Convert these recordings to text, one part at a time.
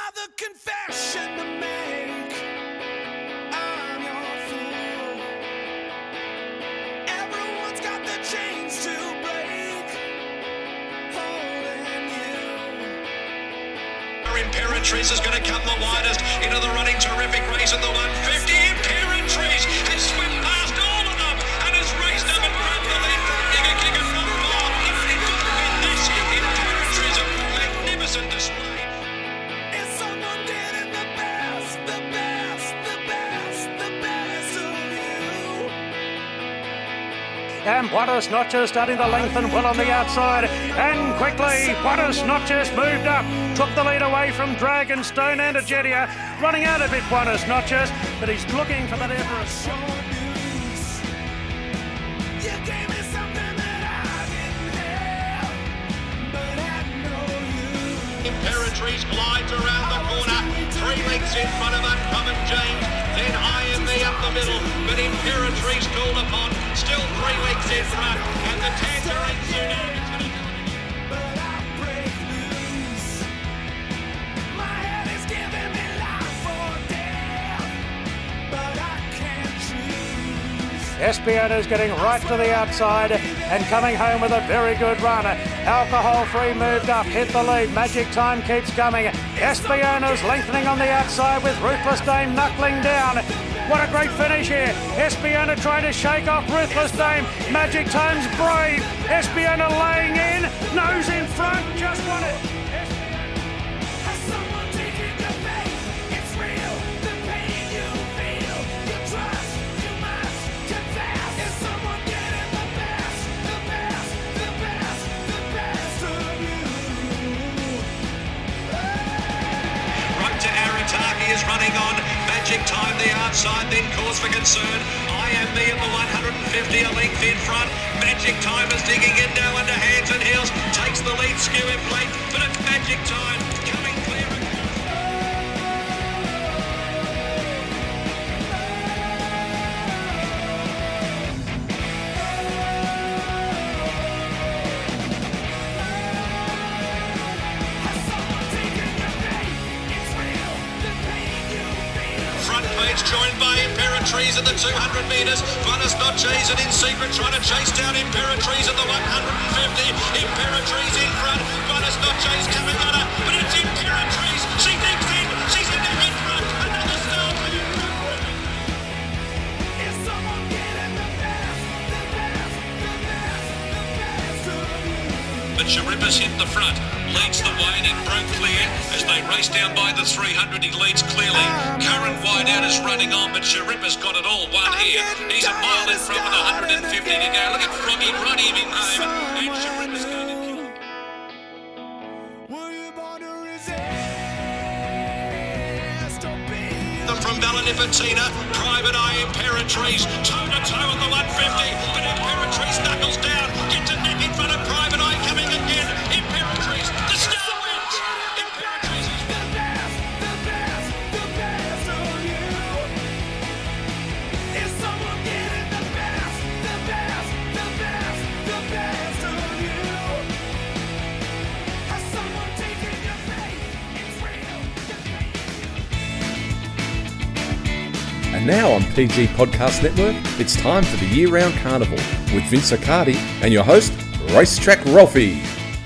another confession to make. I'm your fool. Everyone's got the chains to break. Holding you. Imperatrice is going to come the widest into the running. Terrific race at the 150. Imperatrice has swept past all of them and has raced up and grabbed the lead from Giga King and not far. It doesn't mean this. Imperatrice, a magnificent display. Is someone getting the best, the best, the best, the best of you? And Buenos Noches starting to lengthen well on the outside. And quickly, Buenos Noches moved up. Took the lead away from Dragonstone and Agedia. Running out a bit, Buenos Noches, but he's looking for that Everest. Your news. You gave me something that I didn't have, but I know you. Imperatrice glides around the corner. 3 lengths in front of Uncommon James. Then IMV up the middle. But Imperatrice called upon. Still 3 lengths in front. And the Tangerine Tsunami. But I break loose. My head is giving me life or death, but I can't choose. Espiona's getting right to the outside and coming home with a very good run. Alcohol Free moved up, hit the lead. Magic Time keeps coming. Espiona's lengthening on the outside with Ruthless Dame knuckling down. What a great finish here. Espiona trying to shake off Ruthless Dame. Magic Time's brave. Espiona laying in. Nose in front. Just won it. Has someone taken your faith? It's real. The pain you feel, you trust, you must confess. Is someone getting the best, the best, the best, the best of you? Right to Arataki is running on. Magic Time the outside, then cause for concern. IMV at the 150, a length in front. Magic Time is digging in now under hands and heels. Takes the lead, skew in plate, but it's Magic Time coming clear. Has someone taken your faith? It's real. The pain you feel. Front page joined by Imperatrice at the 200 metres. Buenos Noches and In Secret trying to chase down Imperatrice at the 150. Imperatrice in front. Buenos Noches coming at her, but it's Imperatrice. She digs in. She's in the in front. Another star. Is someone getting the best, the best, the best, the best of you? But Chiripas hit the front. Leads the way and it broke clear. As they race down by the 300, he leads clearly. Current wide out is running on, but Chiripas got it all won here. He's a mile in front with 150 to go. Look at Froggy running him home. And Chiripas going to kill him. Were you born to resist or be From Valenifatina, Private Eye Imperatrice, toe to toe on the 150, but Imperatrice knuckles down, gets a neck in front of Private Eye coming again. Imperatrice, the star wins. Imperatrice is the best, the best, the best of you? Is someone getting the best, the best, the best, the best of you? Has someone taken your faith? It's real. The pain you And now on PG Podcast Network, it's time for the year-round carnival with Vince Accardi and your host, Racetrack Ralphie.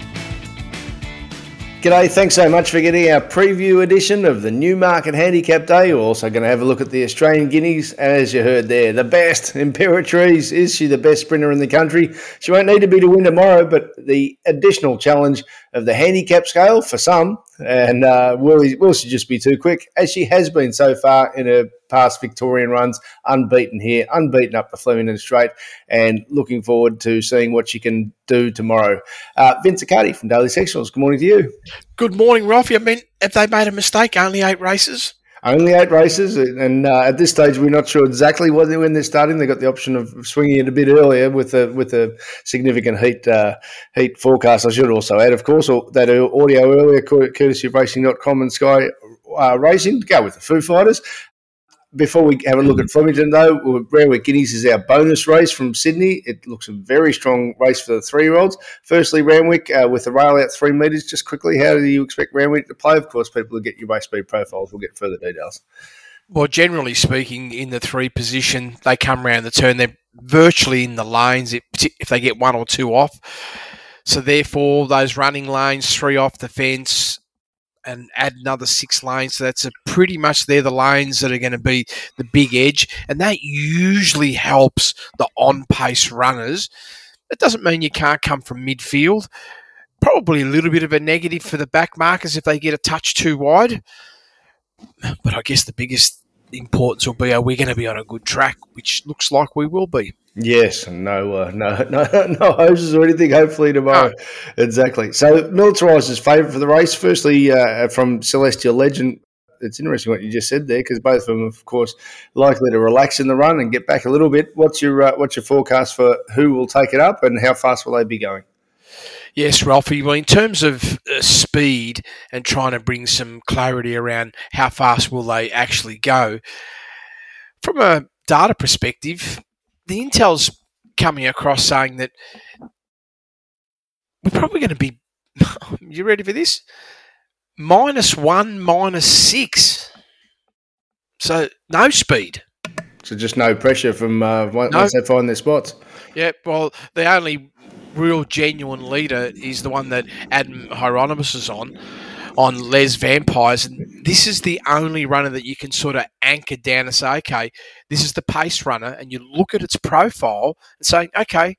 G'day, thanks so much for getting our preview edition of the Newmarket Handicap Day. We're also going to have a look at the Australian Guineas. As you heard there, the best, Imperatrice. Is she the best sprinter in the country? She won't need to be to win tomorrow, but the additional challenge of the handicap scale for some, and will she just be too quick, as she has been so far in her past Victorian runs, unbeaten here, unbeaten up the Flemington Straight, and looking forward to seeing what she can do tomorrow. Vince Accardi from Daily Sectionals, good morning to you. Good morning, Ralphie. I mean, have they made a mistake? Only 8 races? Only 8 races, and at this stage we're not sure exactly when they're starting. They got the option of swinging it a bit earlier with a significant heat forecast. I should also add, of course, that audio earlier, courtesy of Racing.com and Sky Racing, to go with the Foo Fighters. Before we have a look at Flemington, though, Randwick Guineas is our bonus race from Sydney. It looks a very strong race for the 3-year-olds. Firstly, Randwick with the rail out 3 metres. Just quickly, how do you expect Randwick to play? Of course, people who get your race speed profiles will get further details. Well, generally speaking, in the 3 position, they come around the turn. They're virtually in the lanes if they get 1 or 2 off. So therefore, those running lanes, 3 off the fence, and add another 6 lanes. So that's pretty much they're the lanes that are going to be the big edge. And that usually helps the on-pace runners. It doesn't mean you can't come from midfield. Probably a little bit of a negative for the back markers if they get a touch too wide. But I guess the biggest importance will be, are we going to be on a good track, which looks like we will be. Yes, no hoses or anything, hopefully tomorrow. No. Exactly. So Militarised is favourite for the race. Firstly, from Celestial Legend, it's interesting what you just said there, because both of them, of course, likely to relax in the run and get back a little bit. What's your forecast for who will take it up and how fast will they be going? Yes, Ralphie. Well, in terms of speed and trying to bring some clarity around how fast will they actually go, from a data perspective, the intel's coming across saying that we're probably going to be, you ready for this? -1, -6. So no speed. So just no pressure from once they find their spots. Yeah, well, the only real genuine leader is the one that Adam Hieronymus is on Les Vampires. And this is the only runner that you can sort of anchor down and say, okay, this is the pace runner. And you look at its profile and say, okay,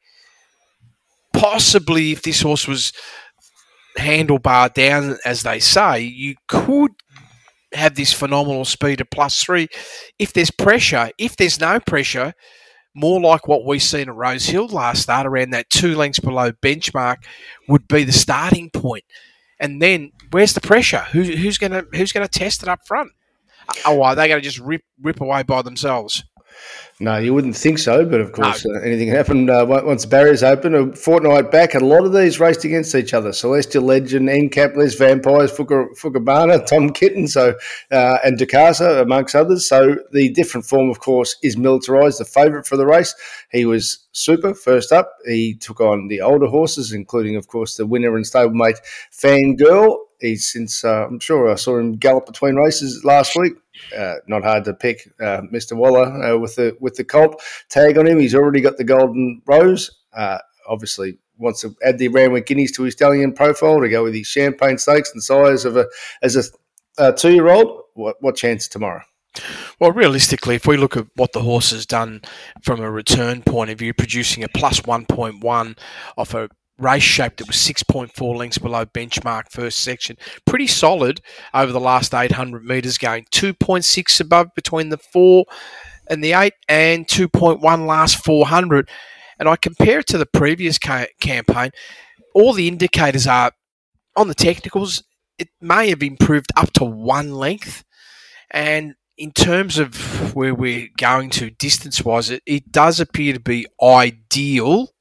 possibly if this horse was handlebar down, as they say, you could have this phenomenal speed of +3 if there's pressure. If there's no pressure, more like what we seen at Rose Hill last start, around that 2 lengths below benchmark, would be the starting point. And then where's the pressure? Who's going to test it up front? Oh, are they going to just rip away by themselves? No, you wouldn't think so, but of course anything can happen once the barriers open. A fortnight back, a lot of these raced against each other. Celestial Legend, NCAP, Les Vampires, Fukabana, Tom Kitten, and Dakasa, amongst others. So the different form, of course, is Militarised, the favourite for the race. He was super first up. He took on the older horses, including, of course, the winner and stablemate Fangirl. He's since, I'm sure I saw him gallop between races last week. Not hard to pick, Mr. Waller with the colt tag on him. He's already got the Golden Rose. Obviously wants to add the Randwick Guineas to his stallion profile to go with his Champagne Stakes and size of as a 2-year-old. What chance tomorrow? Well, realistically, if we look at what the horse has done from a return point of view, producing a +1.1 off a race shape that was 6.4 lengths below benchmark first section. Pretty solid over the last 800 metres, going 2.6 above between the 4 and the 8 and 2.1 last 400. And I compare it to the previous campaign. All the indicators are, on the technicals, it may have improved up to 1 length. And in terms of where we're going to distance-wise, it does appear to be ideal.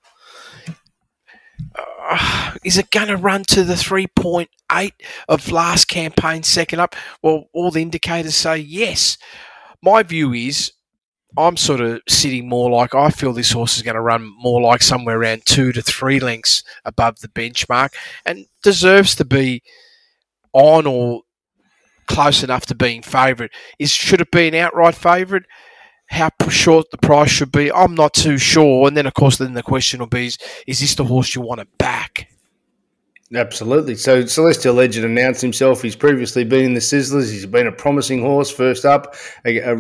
Is it going to run to the 3.8 of last campaign second up? Well, all the indicators say yes. My view is I'm sort of sitting more like, I feel this horse is going to run more like somewhere around 2 to 3 lengths above the benchmark and deserves to be on or close enough to being favourite. Should it be an outright favourite? How short the price should be, I'm not too sure. And then, of course, the question will be, is this the horse you want to back? Absolutely. So Celestial Legend announced himself. He's previously been in the Sizzlers. He's been a promising horse first up at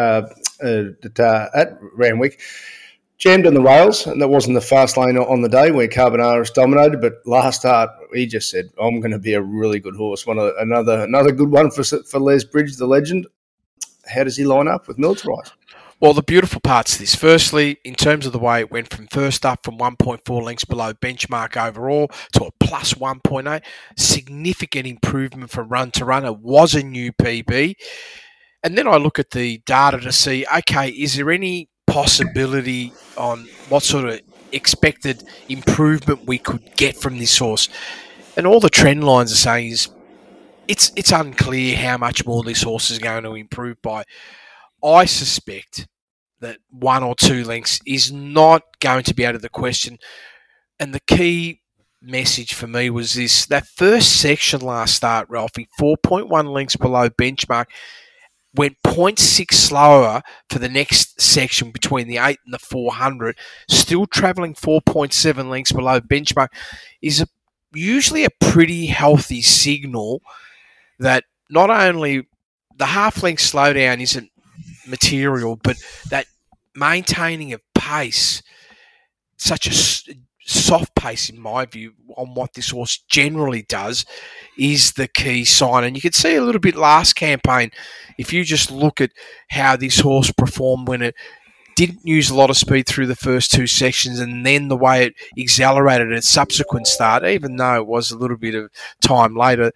Randwick. Jammed on the rails, and that wasn't the fast lane on the day where Carbonaris dominated. But last start, he just said, "I'm going to be a really good horse." Another good one for Les Bridge, the legend. How does he line up with Militarised? Well, the beautiful parts of this. Firstly, in terms of the way it went from first up from 1.4 lengths below benchmark overall to a +1.8, significant improvement from run to run. It was a new PB. And then I look at the data to see, okay, is there any possibility on what sort of expected improvement we could get from this horse? And all the trend lines are saying is it's unclear how much more this horse is going to improve by. I suspect that 1 or 2 lengths is not going to be out of the question. And the key message for me was this: that first section last start, Ralphie, 4.1 lengths below benchmark, went 0.6 slower for the next section between the 8 and the 400, still travelling 4.7 lengths below benchmark, is usually a pretty healthy signal that not only the half-length slowdown isn't material, but that maintaining of pace, such a soft pace in my view on what this horse generally does, is the key sign. And you could see a little bit last campaign if you just look at how this horse performed when it didn't use a lot of speed through the first 2 sections, and then the way it accelerated at subsequent start, even though it was a little bit of time later.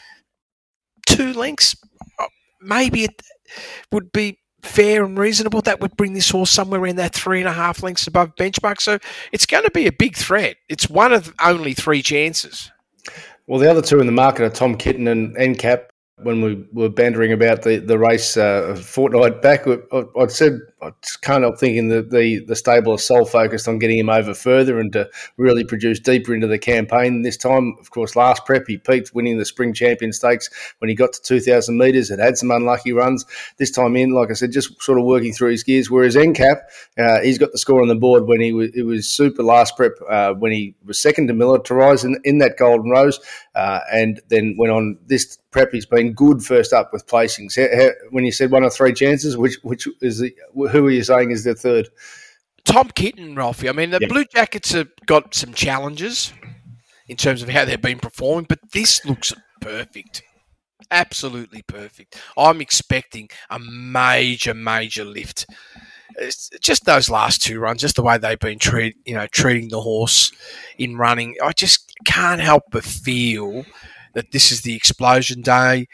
2 lengths, maybe it would be fair and reasonable. That would bring this horse somewhere around that 3.5 lengths above benchmark. So it's going to be a big threat. It's one of only 3 chances. Well, the other 2 in the market are Tom Kitten and NCAP. When we were bantering about the race a fortnight back, I said I just can't help thinking that the stable is sole focused on getting him over further and to really produce deeper into the campaign. This time, of course, last prep, he peaked winning the Spring Champion Stakes when he got to 2,000 metres. It had some unlucky runs. This time in, like I said, just sort of working through his gears, whereas NCAP, he's got the score on the board when it was super last prep when he was second to Militarize in that Golden Rose, and then went on this prep. He's been good first up with placings. When you said 1 or 3 chances, which is who are you saying is the third? Tom Kitten, Ralphie. I mean, the Blue Jackets have got some challenges in terms of how they've been performing, but this looks perfect. Absolutely perfect. I'm expecting a major, major lift. It's just those last 2 runs, just the way they've been treating the horse in running. I just can't help but feel that this is the explosion day.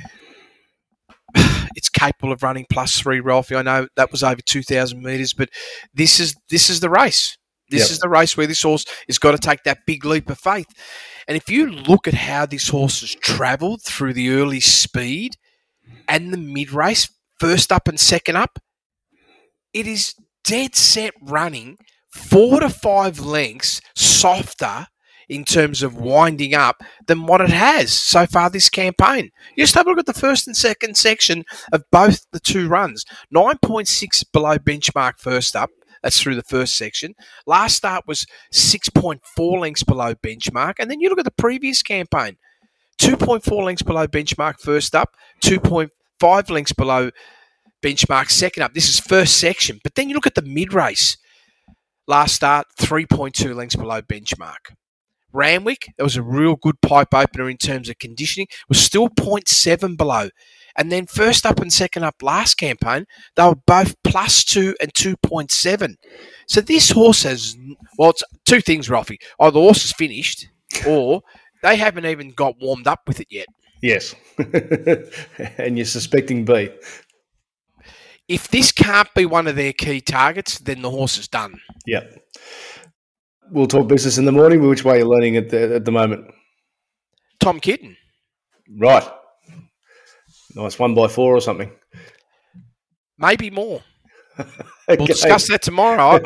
It's capable of running +3, Ralphie. I know that was over 2,000 metres, but this is the race. This is the race where this horse has got to take that big leap of faith. And if you look at how this horse has travelled through the early speed and the mid-race, first up and second up, it is dead set running 4 to 5 lengths softer in terms of winding up than what it has so far this campaign. You just have a look at the first and second section of both the 2 runs. 9.6 below benchmark first up. That's through the first section. Last start was 6.4 lengths below benchmark. And then you look at the previous campaign. 2.4 lengths below benchmark first up. 2.5 lengths below benchmark second up. This is first section. But then you look at the mid-race. Last start, 3.2 lengths below benchmark. Randwick, that was a real good pipe opener in terms of conditioning, was still 0.7 below. And then first up and second up last campaign, they were both +2 and 2.7. So this horse has, well, it's 2 things, Ralphie. Either the horse is finished or they haven't even got warmed up with it yet. Yes. And you're suspecting B. If this can't be one of their key targets, then the horse is done. Yep. We'll talk business in the morning. Which way are you leaning at the moment? Tom Kitten. Right. Nice 1x4 or something. Maybe more. Okay. We'll discuss that tomorrow.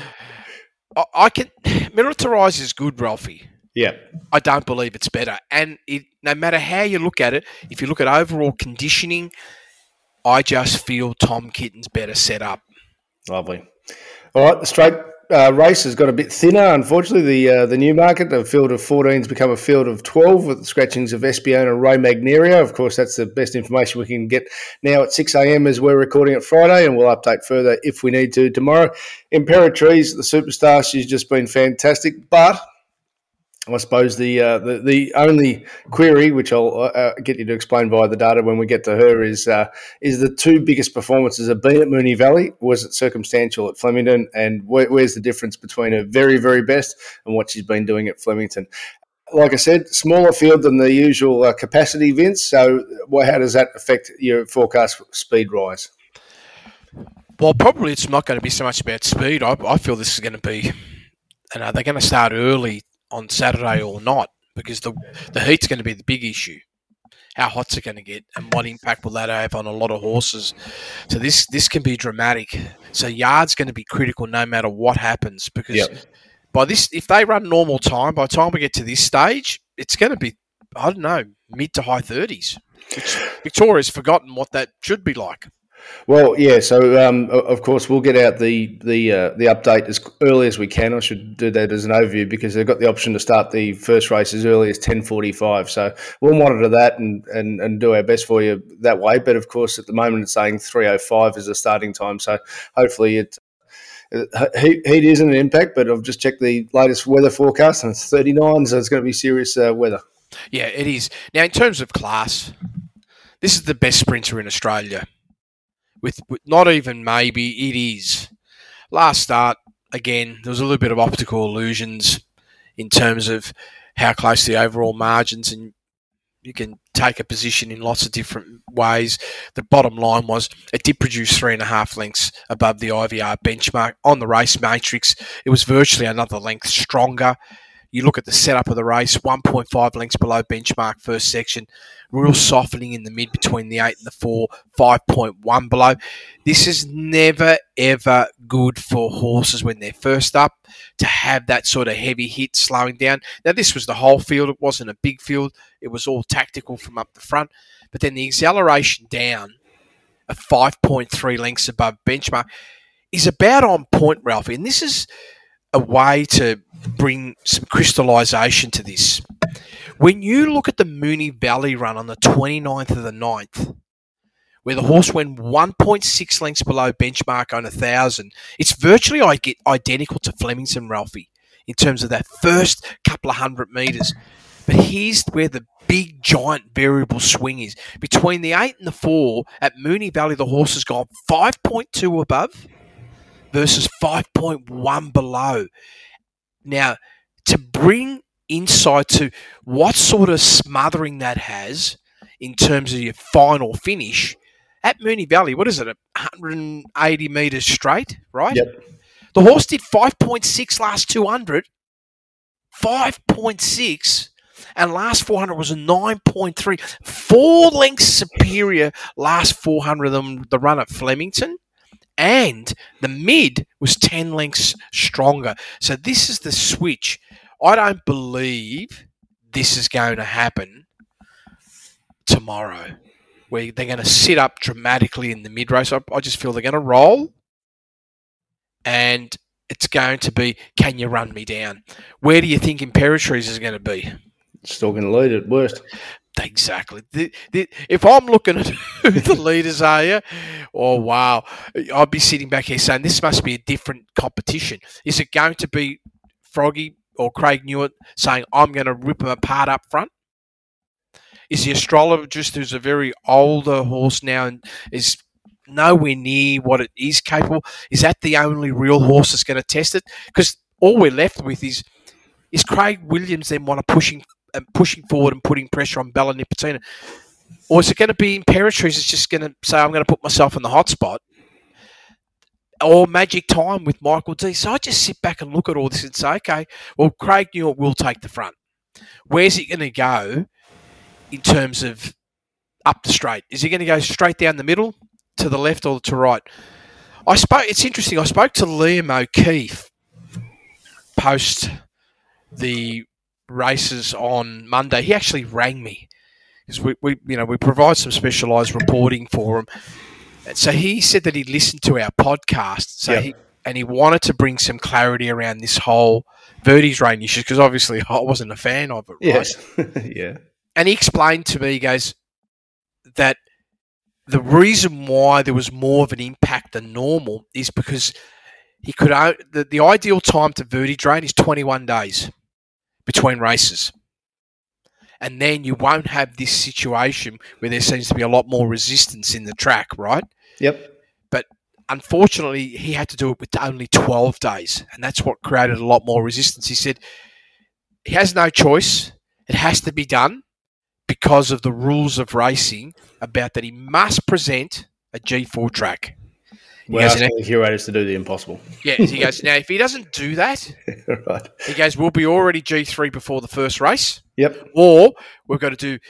I can. Militarize is good, Ralphie. Yeah. I don't believe it's better. And no matter how you look at it, if you look at overall conditioning, I just feel Tom Kitten's better set up. Lovely. All right, the straight race has got a bit thinner, unfortunately. The Newmarket, a field of 14 has become a field of 12 with the scratchings of Espiona and Ray Magnerio. Of course, that's the best information we can get now at 6 a.m. as we're recording it Friday, and we'll update further if we need to tomorrow. Imperatrice, the superstar, she's just been fantastic, but I suppose the only query, which I'll get you to explain via the data when we get to her, is the 2 biggest performances have been at Moonee Valley. Was it circumstantial at Flemington? And where's the difference between her very, very best and what she's been doing at Flemington? Like I said, smaller field than the usual capacity, Vince. So how does that affect your forecast speed rise? Well, probably it's not going to be so much about speed. I feel this is going to be, they're going to start early on Saturday or not, because the heat's going to be the big issue. how hot's it going to get, and what impact will that have on a lot of horses. So this can be dramatic. So yard's going to be critical no matter what happens, because by this, if they run normal time, by the time we get to this stage, it's going to be, I don't know, mid to high 30s, which Victoria's forgotten what that should be like. Well, yeah. So, of course, we'll get out the update as early as we can. I should do that as an overview because they've got the option to start the first race as early as 10:45. So we'll monitor that and do our best for you that way. But of course, at the moment, it's saying 3:05 is the starting time. So hopefully, heat isn't an impact. But I've just checked the latest weather forecast and it's 39, so it's going to be serious weather. Yeah, it is. Now, in terms of class, this is the best sprinter in Australia. With not even maybe, it is. Last start, again, there was a little bit of optical illusions in terms of how close the overall margins, and you can take a position in lots of different ways. The bottom line was it did produce 3.5 lengths above the IVR benchmark. On the race matrix, it was virtually another length stronger. You look at the setup of the race, 1.5 lengths below benchmark first section, real softening in the mid between the 8 and the 4, 5.1 below. This is never, ever good for horses when they're first up to have that sort of heavy hit slowing down. Now, this was the whole field. It wasn't a big field. It was all tactical from up the front. But then the acceleration down of 5.3 lengths above benchmark is about on point, Ralphie. And this is a way to bring some crystallisation to this. When you look at the Moonee Valley run on the 29th of the 9th, where the horse went 1.6 lengths below benchmark on 1,000, it's virtually identical to Flemington, Ralphie, in terms of that first couple of 100 metres. But here's where the big, giant variable swing is. Between the 8 and the 4, at Moonee Valley, the horse has gone 5.2 above versus 5.1 below. Now, to bring insight to what sort of smothering that has in terms of your final finish, at Moonee Valley, what is it, 180 metres straight, right? Yep. The horse did 5.6 last 200, 5.6, and last 400 was a 9.3. 4 lengths superior last 400 of them, the run at Flemington. And the mid was 10 lengths stronger. So this is the switch. I don't believe this is going to happen tomorrow, where they're going to sit up dramatically in the mid-race. I just feel they're going to roll, and it's going to be, can you run me down? Where do you think Imperatrice is going to be? Still going to lead at worst. Exactly. If I'm looking at who the leaders are here, oh, wow, I'd be sitting back here saying this must be a different competition. Is it going to be Froggy or Craig Newitt saying, I'm going to rip them apart up front? Is the Astrologist, who's a very older horse now and is nowhere near what it is capable, is that the only real horse that's going to test it? Because all we're left with is Craig Williams then want to pushing forward and putting pressure on Bella Nipotina? Or is it going to be Imperatrice is just going to say, I'm going to put myself in the hot spot? Or Magic Time with Michael D. So I just sit back and look at all this and say, okay, well, Craig Newitt will take the front. Where's he going to go in terms of up the straight? Is he going to go straight down the middle, to the left or to right? It's interesting. I spoke to Liam O'Keefe post the races on Monday. He actually rang me because we provide some specialised reporting for him. And so he said that he'd listened to our podcast. So he wanted to bring some clarity around this whole Verdi's Reign issue, because obviously I wasn't a fan of it. Right? Yes. Yeah. And he explained to me, he goes, that the reason why there was more of an impact than normal is because the ideal time to Verdi drain is 21 days between races. And then you won't have this situation where there seems to be a lot more resistance in the track, right? Yep. But unfortunately, he had to do it with only 12 days. And that's what created a lot more resistance. He said he has no choice. It has to be done because of the rules of racing about that he must present a G4 track. We're asking the curators to do the impossible. Yeah, he goes, now, if he doesn't do that, right. He goes, we'll be already G3 before the first race. Yep. Or we've got to do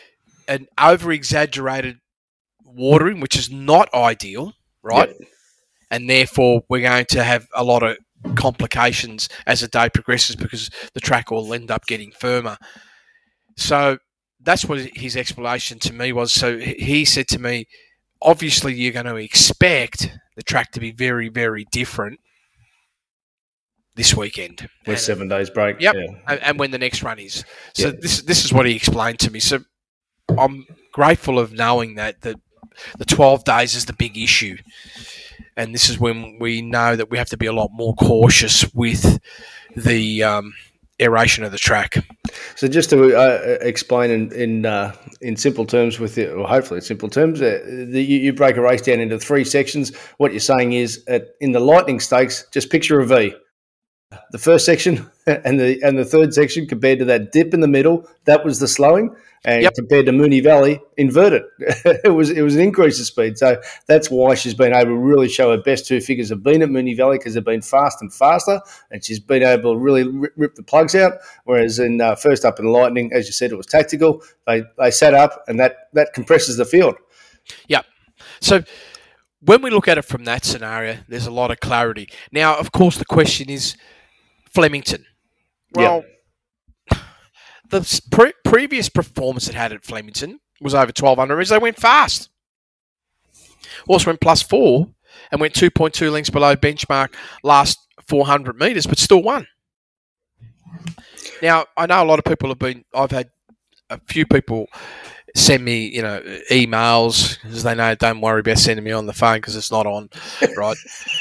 an over-exaggerated watering, which is not ideal, right? Yep. And therefore, we're going to have a lot of complications as the day progresses because the track will end up getting firmer. So that's what his explanation to me was. So he said to me, obviously you're going to expect the track to be very, very different this weekend. With 7 days break. Yep. Yeah. And when the next run is. So Yeah. this is what he explained to me. So I'm grateful of knowing that the 12 days is the big issue. And this is when we know that we have to be a lot more cautious with the aeration of the track. So just to explain in simple terms, or hopefully in simple terms, you break a race down into 3 sections. What you're saying is, in the Lightning Stakes, just picture a V. The first section and the third section, compared to that dip in the middle, that was the slowing. And compared to Moonee Valley, inverted. it was an increase of speed. So that's why she's been able to really show her best 2 figures have been at Moonee Valley, because they've been fast and faster, and she's been able to really rip the plugs out. Whereas in first up in Lightning, as you said, it was tactical. They sat up, and that compresses the field. Yeah. So when we look at it from that scenario, there's a lot of clarity. Now, of course, the question is Flemington. Well, the previous performance it had at Flemington was over 1,200 metres. They went fast. Also went +4 and went 2.2 lengths below benchmark last 400 metres, but still won. Now, I know a lot of people I've had a few people send me, emails, because they know don't worry about sending me on the phone because it's not on, right?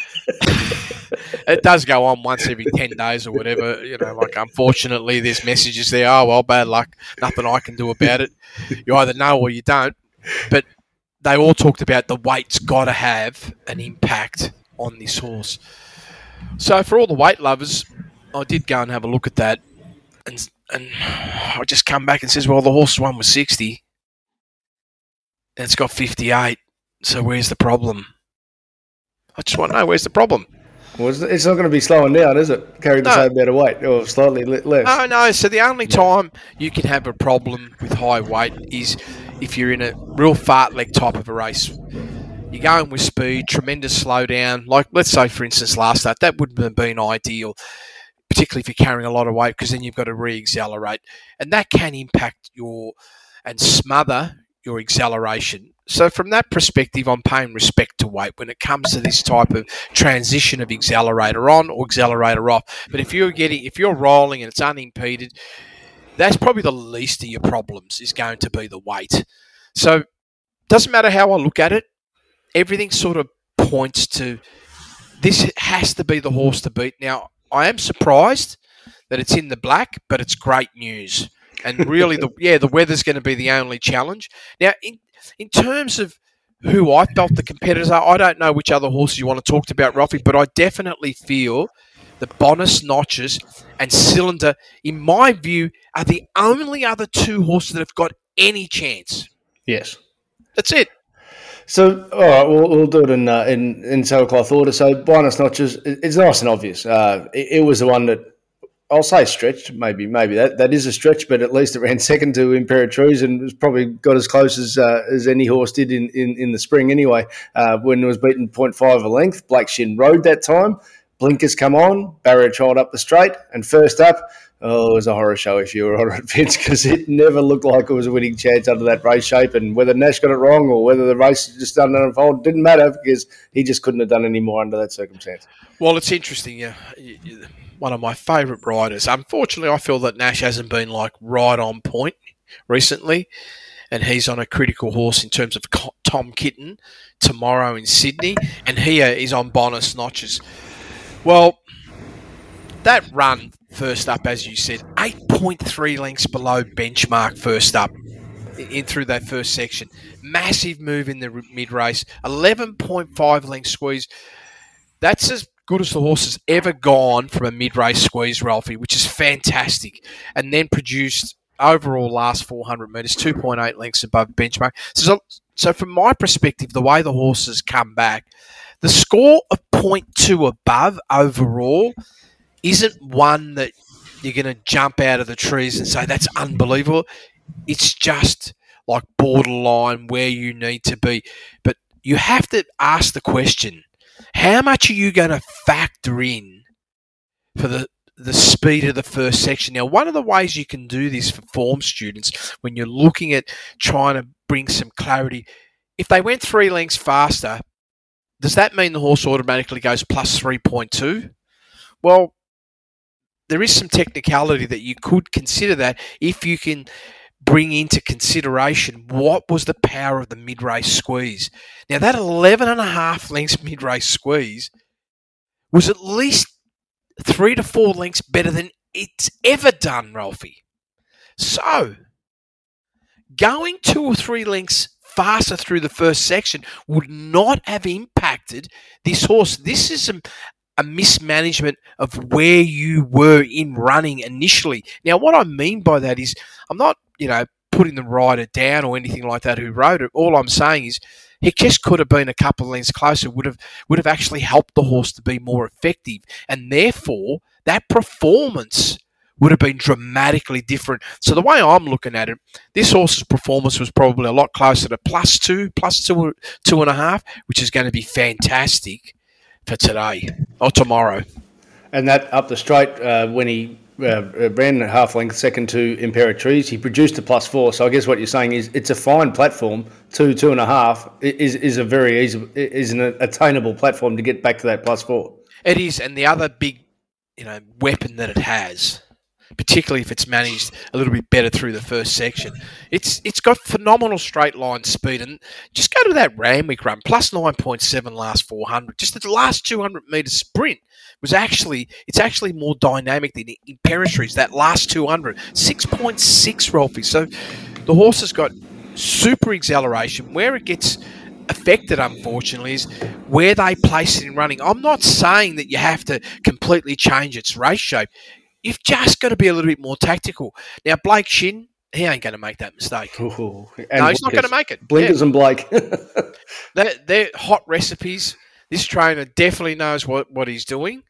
It does go on once every 10 days or whatever. Unfortunately, there's messages there. Oh, well, bad luck. Nothing I can do about it. You either know or you don't. But they all talked about the weight's got to have an impact on this horse. So for all the weight lovers, I did go and have a look at that. And I just come back and says, well, the horse won with 60. And it's got 58. So where's the problem? I just want to know, where's the problem? Well, it's not going to be slowing down, is it? Carrying the same amount of weight, or slightly less. No. So the only time you can have a problem with high weight is if you're in a real fartlek type of a race. You're going with speed, tremendous slowdown. Like, let's say, for instance, last start, that wouldn't have been ideal, particularly if you're carrying a lot of weight, because then you've got to re-accelerate. And that can impact and smother your acceleration. So from that perspective, I'm paying respect to weight when it comes to this type of transition of accelerator on or accelerator off. But if you're rolling and it's unimpeded, that's probably the least of your problems is going to be the weight. So it doesn't matter how I look at it. Everything sort of points to this has to be the horse to beat. Now, I am surprised that it's in the black, but it's great news. And really, the weather's going to be the only challenge. Now, in terms of who I felt the competitors are, I don't know which other horses you want to talk about, Ralphie, but I definitely feel the Bonus Notches and Cylinder, in my view, are the only other 2 horses that have got any chance. Yes. That's it. So, all right, we'll do it in saddlecloth order. So, Bonus Notches, it's nice and obvious. It was the one that I'll say stretched. Maybe that is a stretch, but at least it ran second to Imperatrice and was probably got as close as any horse did in the spring anyway. When it was beaten 0.5 a length, Blake Shin rode that time. Blinkers come on, barrier child up the straight, and first up, it was a horror show if you were on it, Vince, because it never looked like it was a winning chance under that race shape. And whether Nash got it wrong or whether the race just didn't unfold, didn't matter because he just couldn't have done any more under that circumstance. Well, it's interesting. One of my favourite riders. Unfortunately, I feel that Nash hasn't been right on point recently, and he's on a critical horse in terms of Tom Kitten tomorrow in Sydney, and here is on Bonus Notches. Well, that run first up, as you said, 8.3 lengths below benchmark first up in through that first section. Massive move in the mid-race, 11.5 length squeeze. That's as good as the horse has ever gone from a mid-race squeeze, Ralphie, which is fantastic. And then produced overall last 400 metres, 2.8 lengths above benchmark. So from my perspective, the way the horse has come back, the score of 0.2 above overall isn't one that you're going to jump out of the trees and say, that's unbelievable. It's just like borderline where you need to be. But you have to ask the question, how much are you going to factor in for the speed of the first section? Now, one of the ways you can do this for form students when you're looking at trying to bring some clarity, if they went 3 lengths faster, does that mean the horse automatically goes plus 3.2? Well, there is some technicality that you could consider that if you can bring into consideration what was the power of the mid-race squeeze. Now, that 11.5 lengths mid-race squeeze was at least 3 to 4 lengths better than it's ever done, Ralphie. So, going 2 or 3 lengths faster through the first section would not have impacted this horse. This is a mismanagement of where you were in running initially. Now, what I mean by that is I'm not, putting the rider down or anything like that who rode it. All I'm saying is he just could have been a couple of lengths closer, would have actually helped the horse to be more effective. And therefore, that performance would have been dramatically different. So the way I'm looking at it, this horse's performance was probably a lot closer to plus 2.5, which is going to be fantastic for today or tomorrow. And that up the straight, when he ran a half length second to Imperatrice, he produced a plus 4. So I guess what you're saying is it's a fine platform. 2.5 is a very easy, is an attainable platform to get back to that plus 4. It is, and the other big, weapon that it has, particularly if it's managed a little bit better through the first section, it's got phenomenal straight line speed. And just go to that Randwick run, plus 9.7 last 400. Just the last 200 metre sprint it's actually more dynamic than Imperatrice. That last 200, 6.6, Ralphie. So the horse has got super acceleration. Where it gets affected, unfortunately, is where they place it in running. I'm not saying that you have to completely change its race shape. You've just got to be a little bit more tactical. Now, Blake Shin, he ain't going to make that mistake. Ooh, no, he's not going to make it. Blinkers and Blake. They're hot recipes. This trainer definitely knows what he's doing.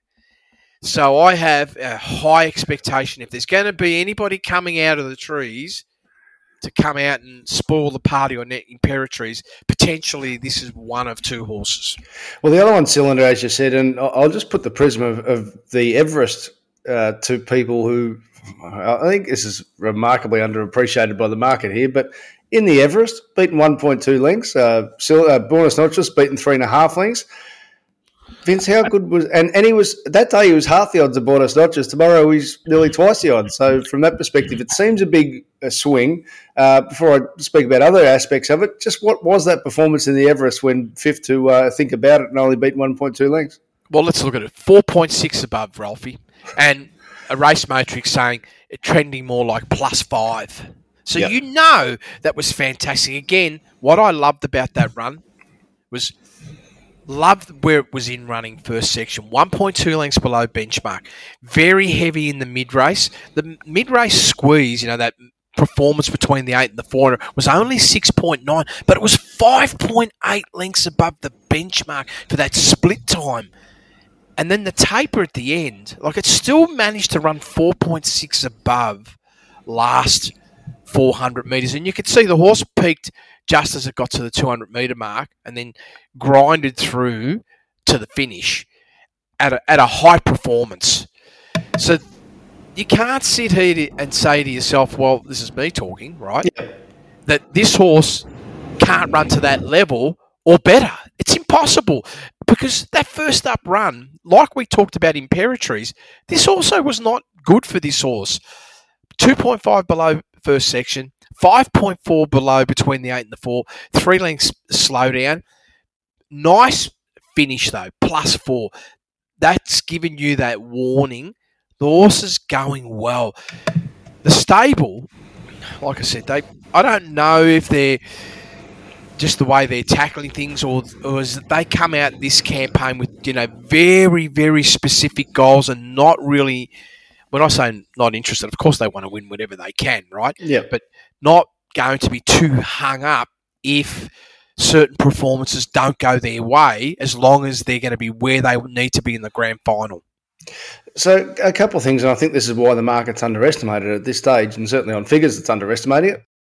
So I have a high expectation. If there's going to be anybody coming out of the trees to come out and spoil the party on Imperatrice, potentially this is one of 2 horses. Well, the other one's Cylinder, as you said, and I'll just put the prism of the Everest to people who, I think this is remarkably underappreciated by the market here, but in the Everest, beaten 1.2 lengths, Buenos Noches beaten 3.5 lengths. Vince, how good was, and he was, that day he was half the odds of Buenos Noches. Tomorrow he's nearly twice the odds. So from that perspective, it seems a big swing. Before I speak about other aspects of it, just what was that performance in the Everest when fifth to think about it and only beat 1.2 lengths? Well, let's look at it. 4.6 above, Ralphie. And a race matrix saying it trending more like plus 5. So Yep. That was fantastic. Again, what I loved about that run was loved where it was in running first section, 1.2 lengths below benchmark. Very heavy in the mid-race. The mid-race squeeze, that performance between the 8 and the 400 was only 6.9, but it was 5.8 lengths above the benchmark for that split time. And then the taper at the end, it still managed to run 4.6 above last 400 metres. And you could see the horse peaked just as it got to the 200 metre mark and then grinded through to the finish at a high performance. So you can't sit here and say to yourself, well, this is me talking, right? Yeah. That this horse can't run to that level or better. It's impossible because that first up run, like we talked about Imperatrice, this also was not good for this horse. 2.5 below first section, 5.4 below between the 8 and the 4, 3 lengths slowdown. Nice finish though, plus 4. That's giving you that warning. The horse is going well. The stable, like I said, I don't know if they're just the way they're tackling things or is that they come out this campaign with, very, very specific goals and not really, when I say not interested, of course they want to win whatever they can, right? Yeah. But not going to be too hung up if certain performances don't go their way, as long as they're going to be where they need to be in the grand final. So a couple of things, and I think this is why the market's underestimated at this stage, and certainly on figures it's underestimating it.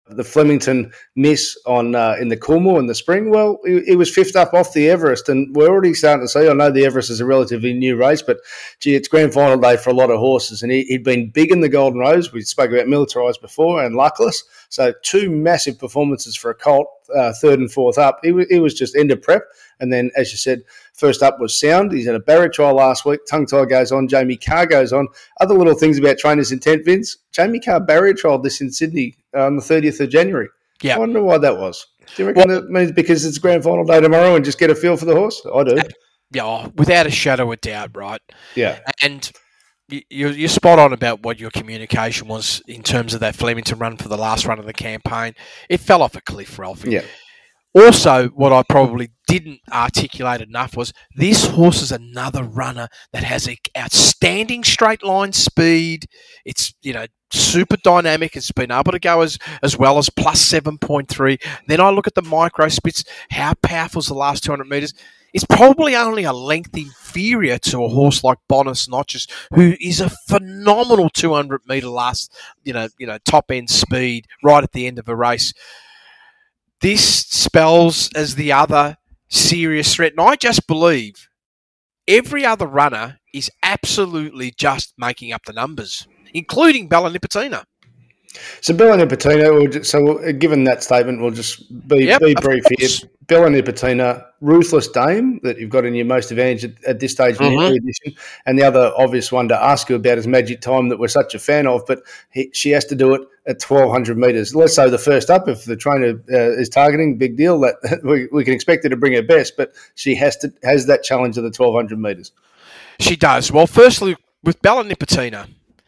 the Flemington miss on in the Coolmore in the spring. Well, he was fifth up off the Everest, and we're already starting to see. I know the Everest is a relatively new race, but gee, it's grand final day for a lot of horses, and he'd been big in the Golden Rose. We spoke about Militarised before, and Luckless. So two massive performances for a colt, third and fourth up. He was just end of prep, and then as you said, first up was sound. He's had a Barry trial last week. Tongue tie goes on. Jamie Carr goes on. Other little things about trainers' intent, Vince. Jamie Carr Barry trialled this in Sydney on the 30th of January. Yeah. I wonder why that was. Do you reckon it means because it's grand final day tomorrow and just get a feel for the horse? I do. Yeah, without a shadow of doubt, right? Yeah. And you're spot on about what your communication was in terms of that Flemington run for the last run of the campaign. It fell off a cliff, Ralphie. Yeah. Also, what I probably didn't articulate enough was this horse is another runner that has an outstanding straight line speed. It's, super dynamic. It's been able to go as well as plus 7.3. Then I look at the micro splits, how powerful is the last 200 metres. It's probably only a length inferior to a horse like Bonus Notches, who is a phenomenal 200 metre last, top end speed right at the end of a race. This spells as the other serious threat. And I just believe every other runner is absolutely just making up the numbers, including Bella Nipotina. So Bella Nipotina, given that statement, we'll just be brief here. Bella Nipotina, Ruthless Dame, that you've got in your most advantage at this stage in the edition. And the other obvious one to ask you about is Magic Time, that we're such a fan of, but she has to do it at 1,200 metres. Let's say the first up, if the trainer is targeting, big deal, that we can expect her to bring her best, but she has that challenge of the 1,200 metres. She does. Well, firstly, with Bella Nipotina,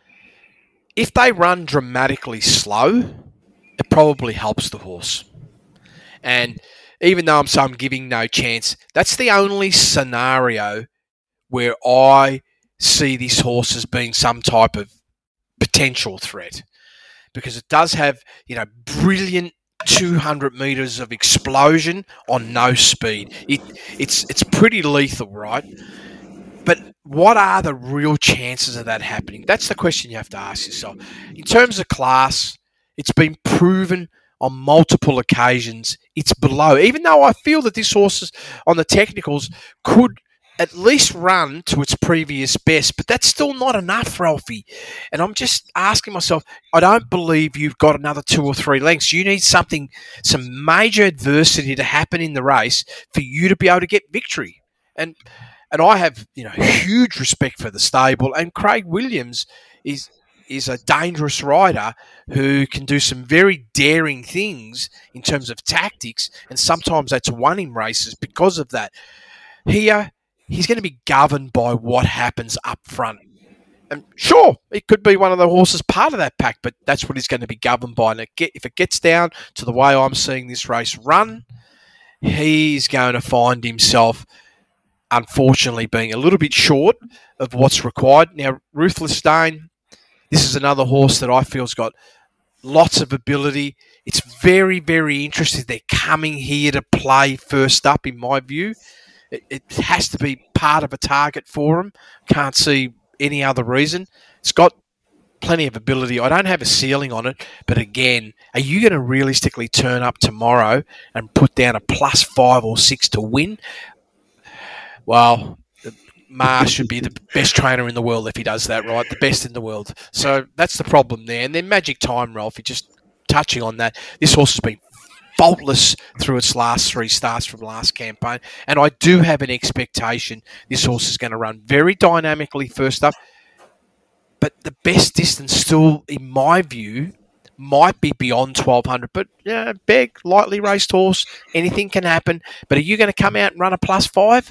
if they run dramatically slow, it probably helps the horse. And even though I'm giving no chance, that's the only scenario where I see this horse as being some type of potential threat. Because it does have, brilliant 200 metres of explosion on no speed. It's pretty lethal, right? But what are the real chances of that happening? That's the question you have to ask yourself. In terms of class, it's been proven on multiple occasions it's below. Even though I feel that this horse on the technicals could at least run to its previous best, but that's still not enough, Ralphie. And I'm just asking myself, I don't believe you've got another 2 or 3 lengths. You need some major adversity to happen in the race for you to be able to get victory. And I have, huge respect for the stable. And Craig Williams is a dangerous rider who can do some very daring things in terms of tactics, and sometimes that's won him races because of that. Here, he's going to be governed by what happens up front. And sure, it could be one of the horses part of that pack, but that's what he's going to be governed by. And if it gets down to the way I'm seeing this race run, he's going to find himself, unfortunately, being a little bit short of what's required. Now, Ruthless Dame, this is another horse that I feel's got lots of ability. It's very, very interesting. They're coming here to play first up, in my view. It has to be part of a target for them. Can't see any other reason. It's got plenty of ability. I don't have a ceiling on it, but again, are you going to realistically turn up tomorrow and put down a plus 5 or 6 to win? Well, Ma should be the best trainer in the world if he does that, right? The best in the world. So that's the problem there. And then Magic Time, Ralphie, just touching on that, this horse has been faultless through its last 3 starts from last campaign. And I do have an expectation this horse is going to run very dynamically first up. But the best distance still, in my view, might be beyond 1,200. But, big, lightly raced horse, anything can happen. But are you going to come out and run a plus 5?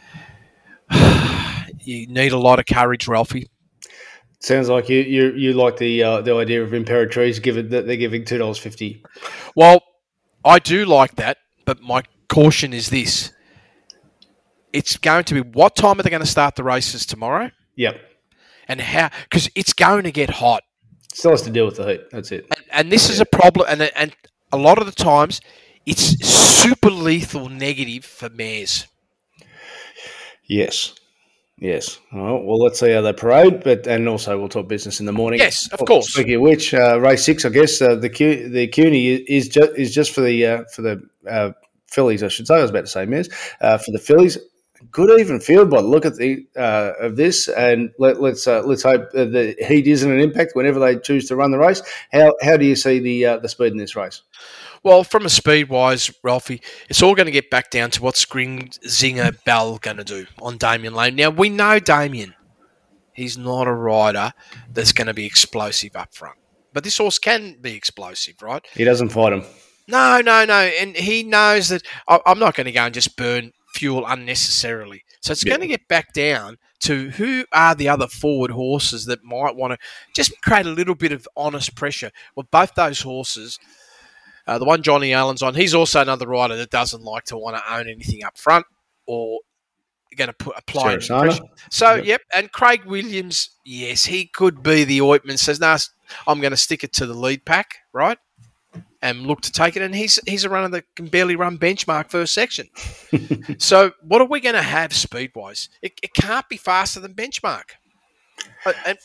You need a lot of courage, Ralphie. Sounds like you like the idea of Imperatrice, given that they're giving $2.50. Well, I do like that, but my caution is this. It's going to be, what time are they going to start the races tomorrow? Yep. And how, because it's going to get hot. Still has to deal with the heat. That's it. And this is a problem, and a lot of the times, it's super lethal negative for mares. Yes. Yes. Well, let's see how they parade, and also we'll talk business in the morning. Yes, of course. Speaking of which, race 6, I guess the CUNY is just for the fillies, I should say. I was about to say mares for the fillies. Good even field by the look at the of this, and let's hope the heat isn't an impact whenever they choose to run the race. How do you see the speed in this race? Well, from a speed-wise, Ralphie, it's all going to get back down to what's Zinger Bell going to do on Damien Lane. Now, we know Damien. He's not a rider that's going to be explosive up front. But this horse can be explosive, right? He doesn't fight him. No. And he knows that I'm not going to go and just burn fuel unnecessarily. So it's going to get back down to who are the other forward horses that might want to just create a little bit of honest pressure. Well, both those horses... the one Johnny Allen's on, he's also another rider that doesn't like to want to own anything up front or going to apply any pressure. So, yep, and Craig Williams, yes, he could be the ointment. Says, no, I'm going to stick it to the lead pack, right, and look to take it. And he's a runner that can barely run benchmark first section. So what are we going to have speed-wise? It can't be faster than benchmark. And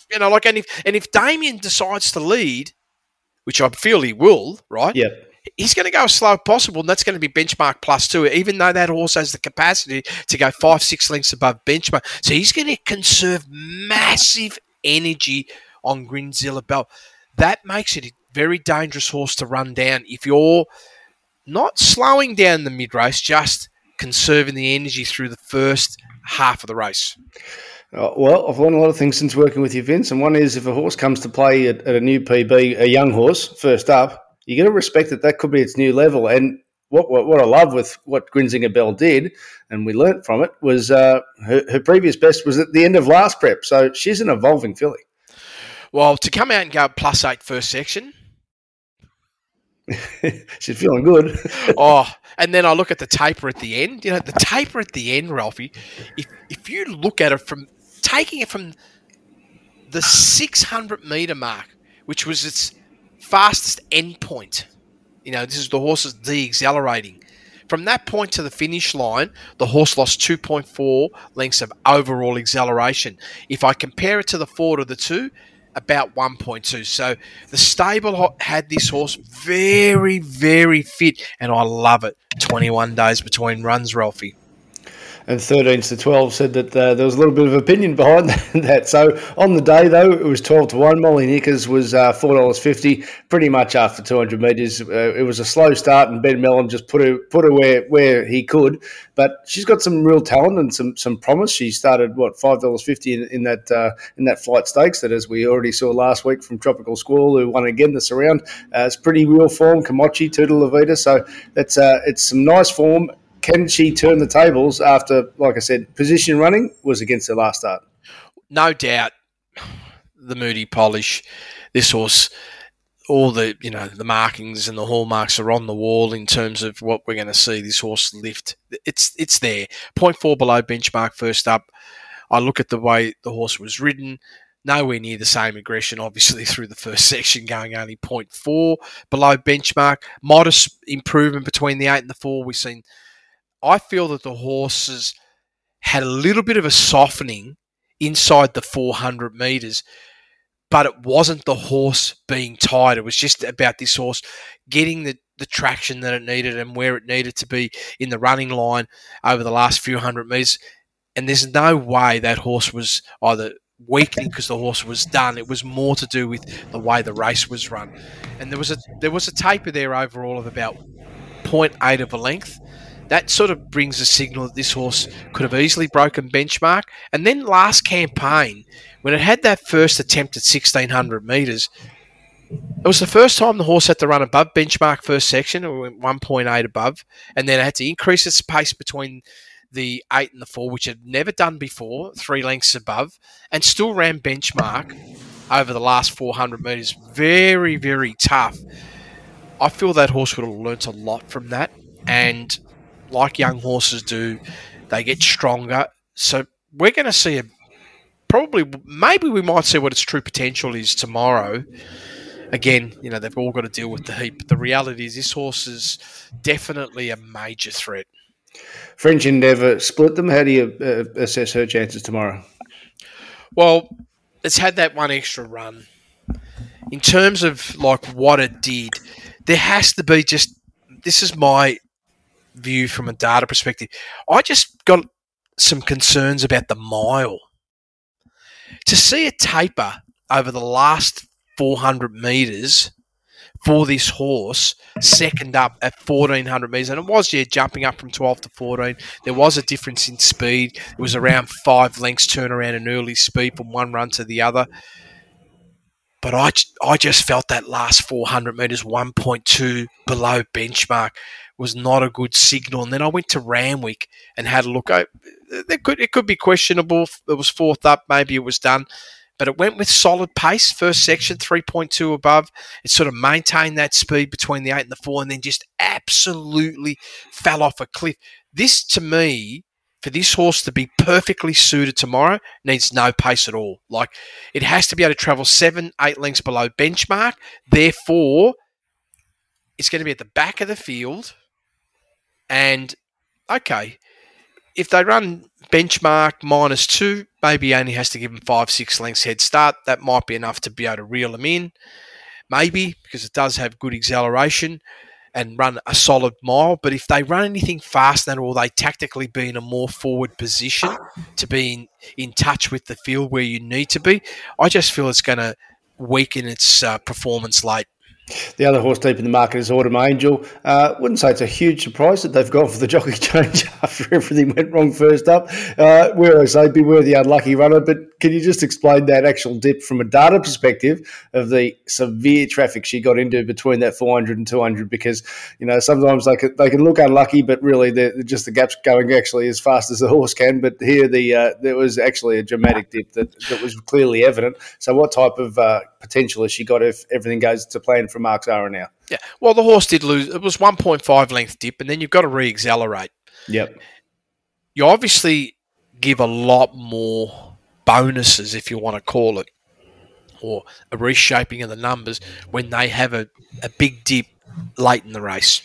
if Damien decides to lead, which I feel he will, right? Yep. He's going to go as slow as possible, and that's going to be benchmark +2, even though that horse has the capacity to go 5-6 lengths above benchmark. So he's going to conserve massive energy on Grinzilla Bell. That makes it a very dangerous horse to run down if you're not slowing down the mid-race, just conserving the energy through the first half of the race. Well, I've learned a lot of things since working with you, Vince, and one is if a horse comes to play at a new PB, a young horse, first up, you got to respect that could be its new level. And what I love with what Grinzinger Bell did, and we learnt from it, was her previous best was at the end of last prep. So she's an evolving filly. Well, to come out and go +8 first section. She's feeling good. And then I look at the taper at the end. You know, the taper at the end, Ralphie, if you look at it taking it from the 600-metre mark, which was its fastest end point. You know, this is the horse's de-accelerating. From that point to the finish line, the horse lost 2.4 lengths of overall acceleration. If I compare it to the forward of the two, about 1.2. So the stable had this horse very, very fit, and I love it. 21 days between runs, Ralphie. And 13s to 12 said that there was a little bit of opinion behind that. So on the day, though, it was 12-1. Molly Nickers was $4.50, pretty much after 200 metres. It was a slow start, and Ben Mellon just put her where he could. But she's got some real talent and some promise. She started $5.50 in that flight stakes that, as we already saw last week from Tropical Squall, who won again this round. It's pretty real form. Kamachi, Toodle Levita. So it's some nice form. Can she turn the tables after, like I said, position running was against her last start? No doubt. The Moody Polish, this horse, all the markings and the hallmarks are on the wall in terms of what we're going to see this horse lift. It's there. 0.4 below benchmark first up. I look at the way the horse was ridden. Nowhere near the same aggression, obviously, through the first section, going only 0.4 below benchmark. Modest improvement between the 8 and the 4. We've seen. I feel that the horses had a little bit of a softening inside the 400 metres, but it wasn't the horse being tired. It was just about this horse getting the traction that it needed and where it needed to be in the running line over the last few hundred metres. And there's no way that horse was either weakening because the horse was done. It was more to do with the way the race was run. And there was a taper there overall of about 0.8 of a length. That sort of brings a signal that this horse could have easily broken benchmark. And then last campaign, when it had that first attempt at 1,600 metres, it was the first time the horse had to run above benchmark first section. It went 1.8 above. And then it had to increase its pace between the 8 and the 4, which it had never done before, 3 lengths above, and still ran benchmark over the last 400 metres. Very, very tough. I feel that horse would have learnt a lot from that. And like young horses do, they get stronger. So we're going to see maybe we might see what its true potential is tomorrow. Again, they've all got to deal with the heat. But the reality is this horse is definitely a major threat. French Endeavour split them. How do you assess her chances tomorrow? Well, it's had that one extra run. In terms of like what it did, there has to be this is my view from a data perspective. I just got some concerns about the mile. To see a taper over the last 400 metres for this horse, second up at 1,400 metres, and it was, jumping up from 12 to 14. There was a difference in speed. It was around 5 lengths turnaround in early speed from one run to the other. But I just felt that last 400 metres, 1.2 below benchmark, was not a good signal. And then I went to Randwick and had a look. It could be questionable. It was fourth up. Maybe it was done. But it went with solid pace. First section, 3.2 above. It sort of maintained that speed between the 8 and the 4 and then just absolutely fell off a cliff. This, to me, for this horse to be perfectly suited tomorrow, needs no pace at all. Like, it has to be able to travel 7, 8 lengths below benchmark. Therefore, it's going to be at the back of the field. And, okay, if they run benchmark -2, maybe only has to give them 5, 6 lengths head start. That might be enough to be able to reel them in. Maybe, because it does have good acceleration and run a solid mile. But if they run anything faster than, or they tactically be in a more forward position to be in touch with the field where you need to be, I just feel it's going to weaken its performance late. The other horse deep in the market is Autumn Angel. Wouldn't say it's a huge surprise that they've gone for the jockey change after everything went wrong first up. Where I say beware the unlucky runner, but can you just explain that actual dip from a data perspective of the severe traffic she got into between that 400 and 200? Because, sometimes they can look unlucky, but really just the gap's going actually as fast as the horse can. But here there was actually a dramatic dip that was clearly evident. So what type of potential has she got if everything goes to plan for Mark Zahra now? Yeah, well, the horse did lose. It was 1.5 length dip, and then you've got to re-accelerate. Yep. You obviously give a lot more bonuses, if you want to call it, or a reshaping of the numbers when they have a big dip late in the race.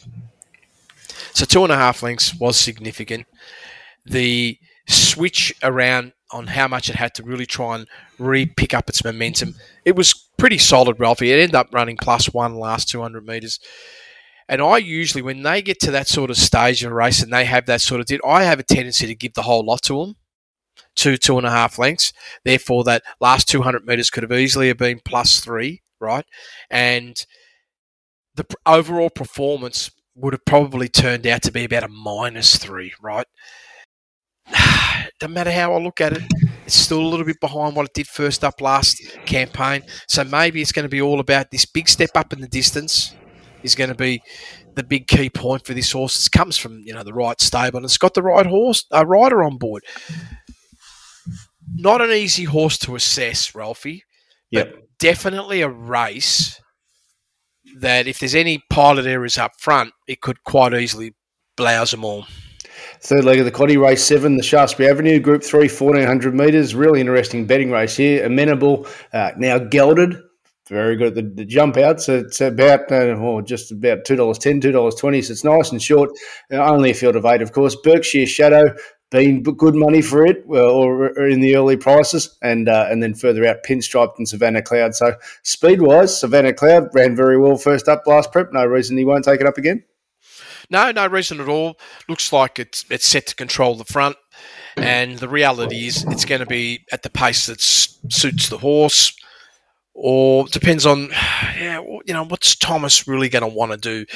So 2.5 lengths was significant. The switch around on how much it had to really try and pick up its momentum, it was pretty solid, Ralphie. It ended up running +1 last 200 metres. And I usually, when they get to that sort of stage of a race and they have that sort of dip, I have a tendency to give the whole lot to them, 2.5 lengths. Therefore, that last 200 metres could have easily have been +3, right? And the overall performance would have probably turned out to be about a -3, right? Doesn't matter how I look at it, it's still a little bit behind what it did first up last campaign. So maybe it's going to be all about this big step up in the distance is going to be the big key point for this horse. It comes from the right stable and it's got the right rider on board. Not an easy horse to assess, Ralphie, but definitely a race that if there's any pilot errors up front, it could quite easily blouse them all. Third leg of the Quaddy, race 7, the Shaftesbury Avenue, Group 3, 1,400 metres. Really interesting betting race here. Amenable, now gelded. Very good at the jump out. So it's about just about $2.10, $2.20. So it's nice and short. Only a field of 8, of course. Berkshire Shadow, been good money for it, or in the early prices, and then further out, Pinstriped and Savannah Cloud. So speed-wise, Savannah Cloud ran very well first up last prep. No reason he won't take it up again. No reason at all. Looks like it's set to control the front, and the reality is it's going to be at the pace that suits the horse, or depends on, what's Thomas really going to want to do.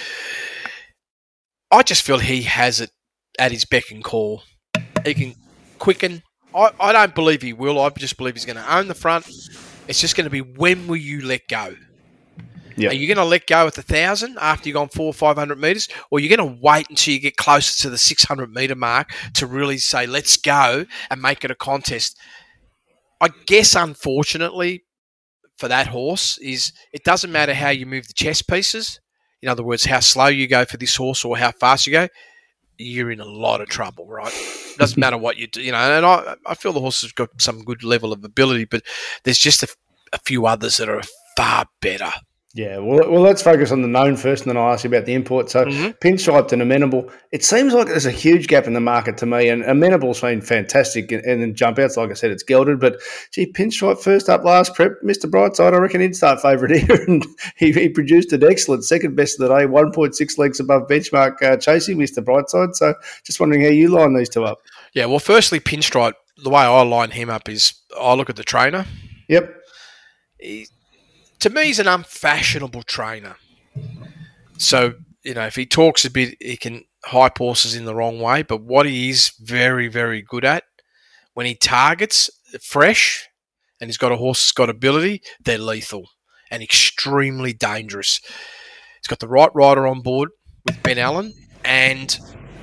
I just feel he has it at his beck and call. He can quicken. I don't believe he will. I just believe he's going to own the front. It's just going to be, when will you let go? Yep. Are you going to let go at the 1,000 after you've gone 400 or 500 metres? Or are you going to wait until you get closer to the 600 metre mark to really say, let's go and make it a contest? I guess, unfortunately, for that horse, is it doesn't matter how you move the chess pieces. In other words, how slow you go for this horse or how fast you go, you're in a lot of trouble, right? It doesn't matter what you do, and I feel the horse has got some good level of ability, but there's just a few others that are far better. Yeah, well, let's focus on the known first, and then I'll ask you about the import. So, Pinstriped and Amenable, it seems like there's a huge gap in the market to me, and Amenable's been fantastic, and then jump outs, like I said, it's gelded, but gee, Pinstripe first up last prep, Mr. Brightside, I reckon he'd start favourite here, and he produced an excellent second best of the day, 1.6 lengths above benchmark, chasing Mr. Brightside. So, just wondering how you line these two up. Yeah, well, firstly, Pinstripe, the way I line him up is I look at the trainer. Yep. To me, he's an unfashionable trainer. So, if he talks a bit, he can hype horses in the wrong way. But what he is very, very good at, when he targets fresh and he's got a horse that's got ability, they're lethal and extremely dangerous. He's got the right rider on board with Ben Allen, and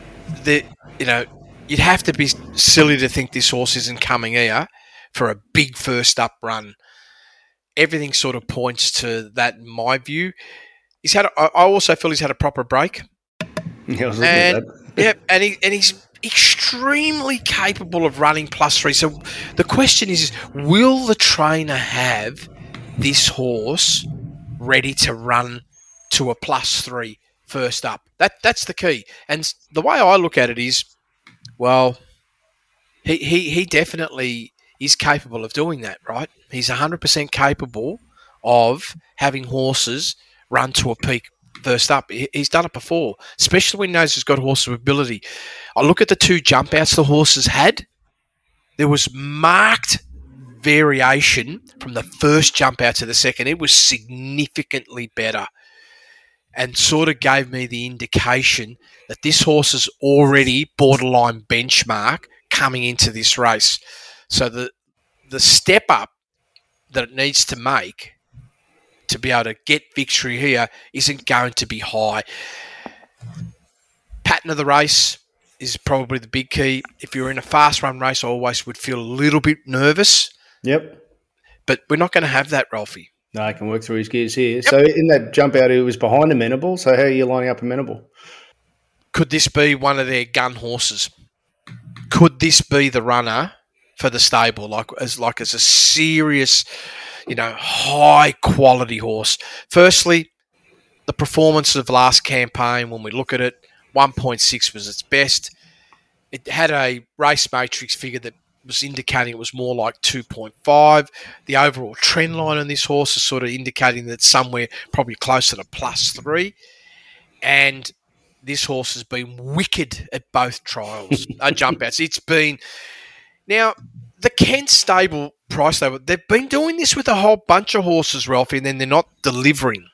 you'd have to be silly to think this horse isn't coming here for a big first up run. Everything sort of points to that in my view. I also feel he's had a proper break. Yeah, I was looking at that. And he's extremely capable of running +3. So the question is, will the trainer have this horse ready to run to a +3 first up? That's the key. And the way I look at it is, well, he definitely is capable of doing that, right? He's 100% capable of having horses run to a peak first up. He's done it before, especially when he knows he's got horses with ability. I look at the two jump outs the horses had. There was marked variation from the first jump out to the second. It was significantly better and sort of gave me the indication that this horse is already borderline benchmark coming into this race. So the step up that it needs to make to be able to get victory here isn't going to be high. Pattern of the race is probably the big key. If you're in a fast run race, I always would feel a little bit nervous. Yep. But we're not going to have that, Ralphie. No, he can work through his gears here. Yep. So in that jump out, he was behind Amenable. So how are you lining up Amenable? Could this be one of their gun horses? Could this be the runner for the stable, like as a serious, high quality horse? Firstly, the performance of last campaign, when we look at it, 1.6 was its best. It had a race matrix figure that was indicating it was more like 2.5. The overall trend line on this horse is sort of indicating that it's somewhere probably closer to +3. And this horse has been wicked at both trials, jump outs. It's been... Now, the Kent stable price stable, they've been doing this with a whole bunch of horses, Ralphie, and then they're not delivering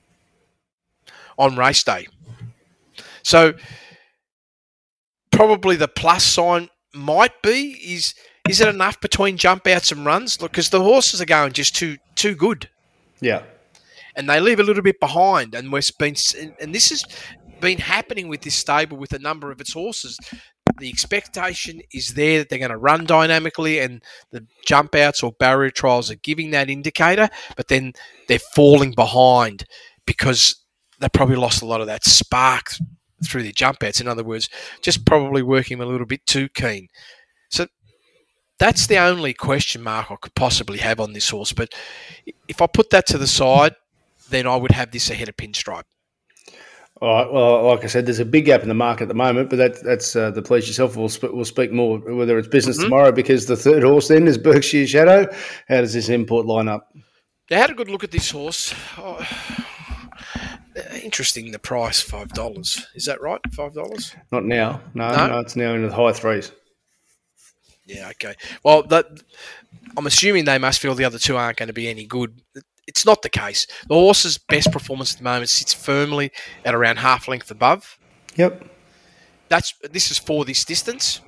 on race day. So probably the plus sign might be, is it enough between jump outs and runs? Look, because the horses are going just too good. Yeah. And they leave a little bit behind. And this has been happening with this stable with a number of its horses. The expectation is there that they're going to run dynamically, and the jump outs or barrier trials are giving that indicator, but then they're falling behind because they probably lost a lot of that spark through their jump outs. In other words, just probably working a little bit too keen. So that's the only question mark I could possibly have on this horse. But if I put that to the side, then I would have this ahead of Pinstripe. All right. Well, like I said, there's a big gap in the market at the moment, but that's the please yourself. We'll speak more whether it's business tomorrow, because the third horse then is Berkshire Shadow. How does this import line up? I had a good look at this horse. Oh, interesting, the price, $5. Is that right? $5? Not now. No, it's now in the high threes. Yeah, okay. Well, I'm assuming they must feel the other two aren't going to be any good. It's not the case. The horse's best performance at the moment sits firmly at around half length above. Yep. This is for this distance.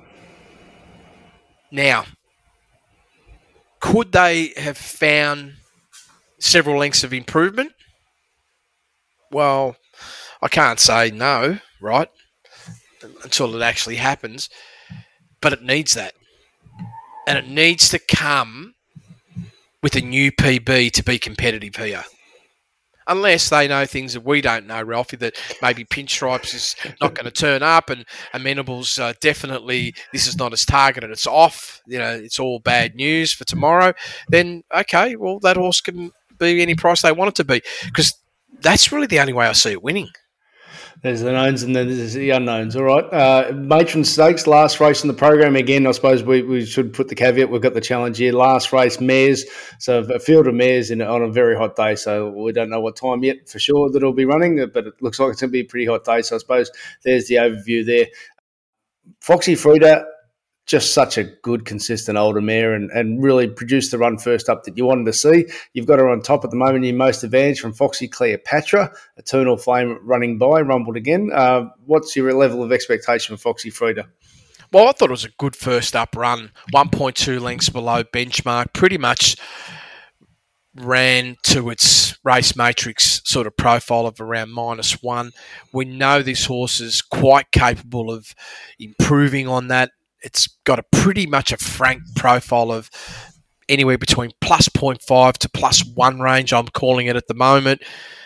Now, could they have found several lengths of improvement? Well, I can't say no, right, until it actually happens. But it needs that. And it needs to come with a new PB to be competitive here. Unless they know things that we don't know, Ralphie, that maybe Pinstripes is not going to turn up, and Amenable's definitely, this is not his target and it's off, it's all bad news for tomorrow, then, okay, well, that horse can be any price they want it to be, because that's really the only way I see it winning. There's the knowns and then there's the unknowns. All right. Matron Stakes, last race in the program. Again, I suppose we should put the caveat. We've got the challenge here. Last race, mares. So a field of mares on a very hot day. So we don't know what time yet for sure that it'll be running, but it looks like it's going to be a pretty hot day. So I suppose there's the overview there. Foxy Frida, just such a good, consistent older mare and really produced the run first up that you wanted to see. You've got her on top at the moment in most advantage from Foxy Cleopatra. Eternal Flame running by, rumbled again. What's your level of expectation for Foxy Frida? Well, I thought it was a good first up run, 1.2 lengths below benchmark, pretty much ran to its race matrix sort of profile of around -1. We know this horse is quite capable of improving on that. It's got a pretty much a frank profile of anywhere between plus 0.5 to plus 1 range, I'm calling it at the moment.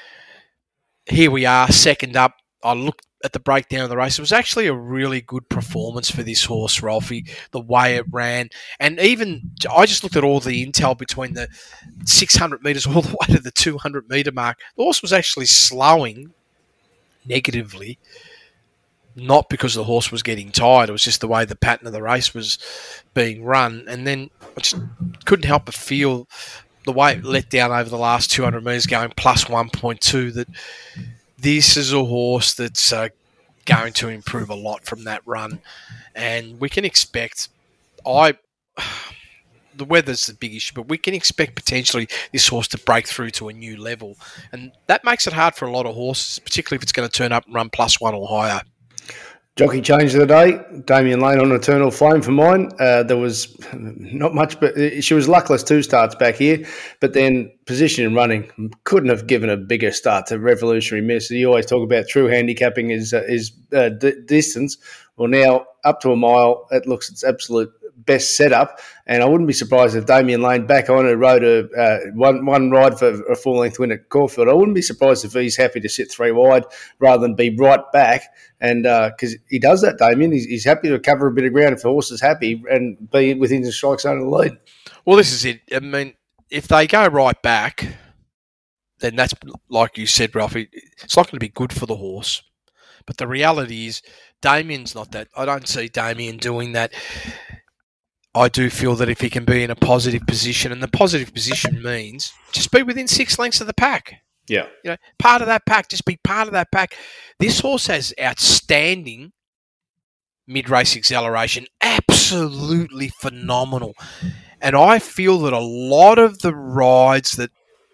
Here we are, second up. I looked at the breakdown of the race. It was actually a really good performance for this horse, Rolfie, the way it ran. And even, I just looked at all the intel between the 600 metres all the way to the 200 metre mark. The horse was actually slowing negatively, not because the horse was getting tired. It was just the way the pattern of the race was being run. And then I just couldn't help but feel the way it let down over the last 200 metres going plus 1.2 that this is a horse that's going to improve a lot from that run. And we can expect, the weather's the big issue, but we can expect potentially this horse to break through to a new level. And that makes it hard for a lot of horses, particularly if it's going to turn up and run +1 or higher. Jockey change of the day, Damian Lane on Eternal Flame for mine. There was not much, but she was luckless 2 starts back here, but then position and running couldn't have given a bigger start to Revolutionary Miss. You always talk about true handicapping is distance. Well, now up to a mile, it looks its absolute best setup, and I wouldn't be surprised if Damian Lane back on and rode a one ride for a full-length win at Caulfield. I wouldn't be surprised if he's happy to sit 3 wide rather than be right back, and because he does that, Damien. He's happy to cover a bit of ground if the horse is happy and be within the strike zone of the lead. Well, this is it. I mean, if they go right back, then that's, like you said, Ralphie, it's not going to be good for the horse. But the reality is Damien's not that. I don't see Damien doing that. I do feel that if he can be in a positive position, and the positive position means just be within 6 lengths of the pack. Yeah. You know, part of that pack, just be part of that pack. This horse has outstanding mid-race acceleration, absolutely phenomenal. And I feel that a lot of the rides that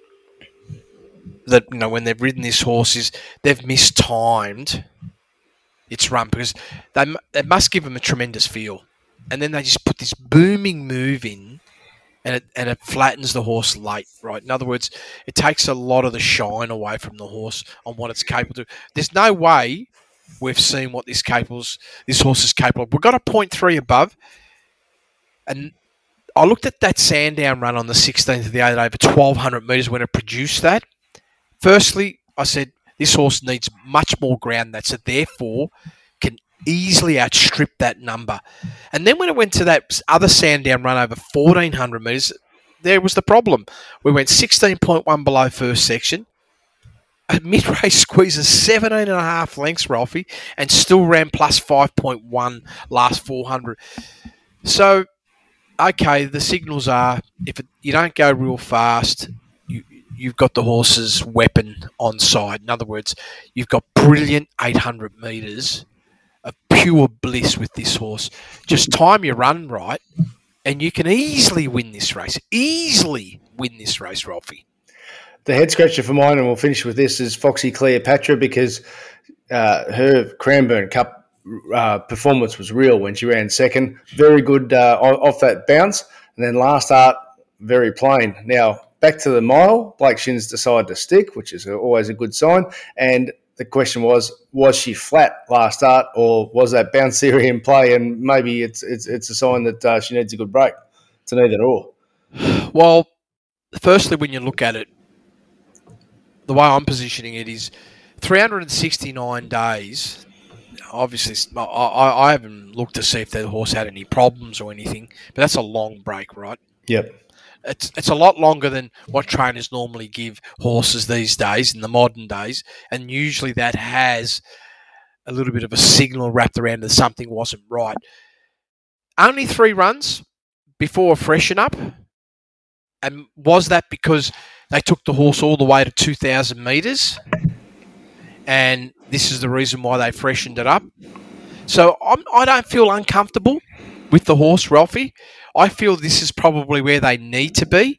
you know, when they've ridden this horse, is they've mistimed its run, because they must give them a tremendous feel. And then they just put this booming move in, and it flattens the horse late, right? In other words, it takes a lot of the shine away from the horse on what it's capable of. There's no way we've seen what this horse is capable of. We've got a 0.3 above, and I looked at that Sandown run on the 16th of the 8th over 1,200 metres when it produced that. Firstly, I said this horse needs much more ground than that, so therefore can easily outstrip that number. And then when it went to that other Sandown run over 1,400 metres, there was the problem. We went 16.1 below first section, a mid-race squeeze of 17.5 lengths, Rolfie, and still ran plus 5.1 last 400. So, okay, the signals are, you don't go real fast, you've got the horse's weapon on side. In other words, you've got brilliant 800 metres of pure bliss with this horse. Just time your run right, and you can easily win this race. Rolfie. The head scratcher for mine, and we'll finish with this, is Foxy Cleopatra, because her Cranbourne Cup performance was real when she ran second. Very good off that bounce. And then last start, very plain. Now, back to the mile, Blake Shins decided to stick, which is always a good sign. And the question was she flat last start, or was that bounce theory in play? And maybe it's a sign that she needs a good break. It's neither or. Well, firstly, when you look at it, the way I'm positioning it is 369 days. Obviously, I haven't looked to see if the horse had any problems or anything, but that's a long break, right? Yep. It's a lot longer than what trainers normally give horses these days in the modern days, and usually that has a little bit of a signal wrapped around that something wasn't right. Only 3 runs before a freshen up, and was that because they took the horse all the way to 2,000 metres, and this is the reason why they freshened it up? So I don't feel uncomfortable with the horse, Ralphie. I feel this is probably where they need to be.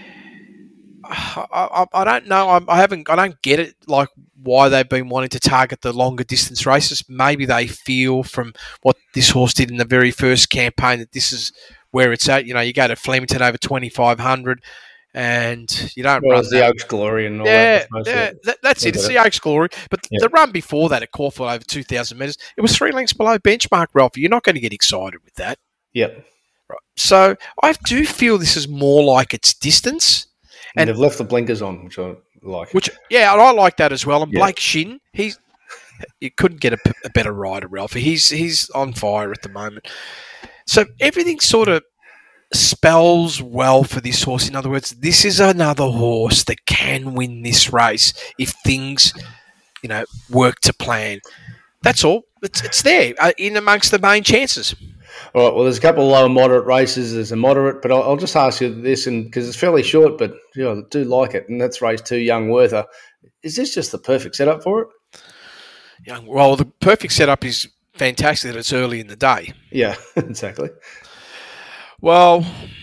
I don't know. I don't get it. Like why they've been wanting to target the longer distance races. Maybe they feel from what this horse did in the very first campaign that this is where it's at. You know, you go to Flemington over 2,500, and you don't run the Oaks Glory and all that. That's it. It's the Oaks Glory. But the run before that at Caulfield over 2,000 metres, it was 3 lengths below benchmark, Ralphie. You're not going to get excited with that. Yep. Right. So I do feel this is more like its distance. And they've left the blinkers on, which I like. And I like that as well. And Blake Shin, you couldn't get a better rider, Ralphie. He's on fire at the moment. So everything sort of spells well for this horse. In other words, this is another horse that can win this race if things, work to plan. That's all. It's there in amongst the main chances. All right, well, there's a couple of low and moderate races. There's a moderate, but I'll just ask you this, and because it's fairly short, but I do like it, and that's race 2, Young Werther. Is this just the perfect setup for it? Well, the perfect setup is fantastic that it's early in the day. Yeah, exactly. Well,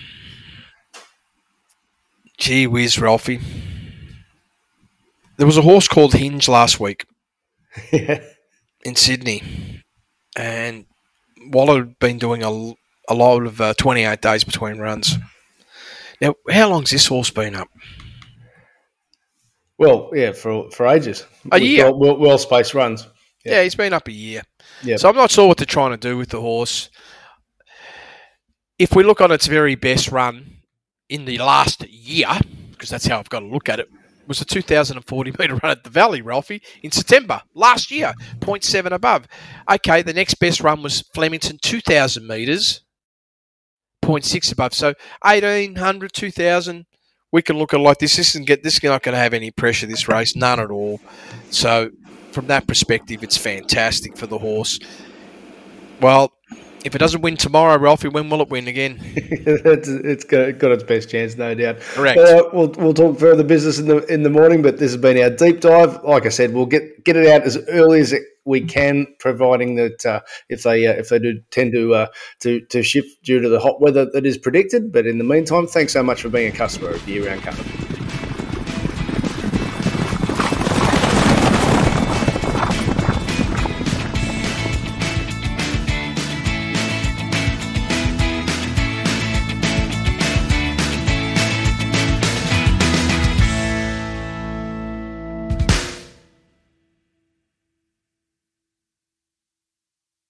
gee whiz, Ralphie. There was a horse called Hinge last week in Sydney, and Waller had been doing a lot of 28 days between runs. Now, how long's this horse been up? Well, yeah, for ages. A year. Well-spaced runs. Yeah, he's been up a year. Yeah. So I'm not sure what they're trying to do with the horse. If we look on its very best run in the last year, because that's how I've got to look at it, was a 2,040 metre run at the Valley, Ralphie, in September last year, 0.7 above. Okay, the next best run was Flemington, 2,000 metres, 0.6 above. So 1,800, 2,000, we can look at it like this. This is not going to have any pressure, this race, none at all. So from that perspective, it's fantastic for the horse. Well, if it doesn't win tomorrow, Ralphie, when will it win again? It's got its best chance, no doubt. Correct. We'll talk further business in the morning, but this has been our deep dive. Like I said, we'll get it out as early as we can, providing that if they do tend to shift due to the hot weather that is predicted. But in the meantime, thanks so much for being a customer of Year Round Carnival.